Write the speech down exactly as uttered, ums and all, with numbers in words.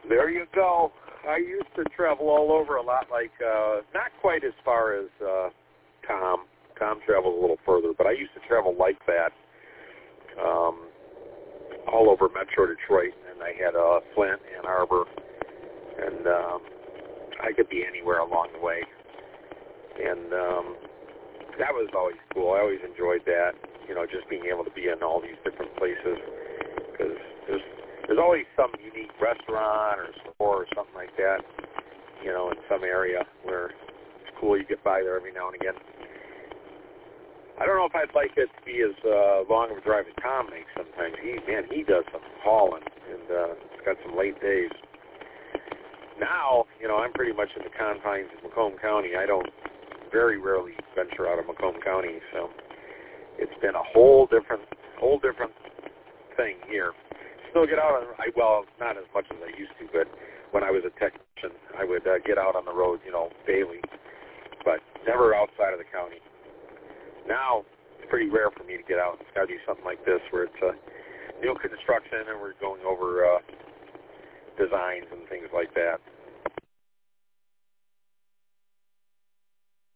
There you go. I used to travel all over a lot, like uh, not quite as far as uh, Tom. Tom traveled a little further, but I used to travel like that, um, all over Metro Detroit, and I had uh, Flint, Ann Arbor, and um, I could be anywhere along the way, and um, that was always cool. I always enjoyed that, you know, just being able to be in all these different places, because there's there's always some unique restaurant or store or something like that, you know, in some area where it's cool. You get by there every now and again. I don't know if I'd like it to be as uh, long of a drive as Tom makes sometimes. He, man, he does some hauling, and uh, it's got some late days. Now, you know, I'm pretty much in the confines of Macomb County. I don't very rarely venture out of Macomb County, so it's been a whole different, whole different thing here. Still get out on, I, well, not as much as I used to, but when I was a technician, I would uh, get out on the road, you know, daily, but never outside of the county. Now, it's pretty rare for me to get out. It's got to be something like this where it's uh, new construction and we're going over uh, designs and things like that.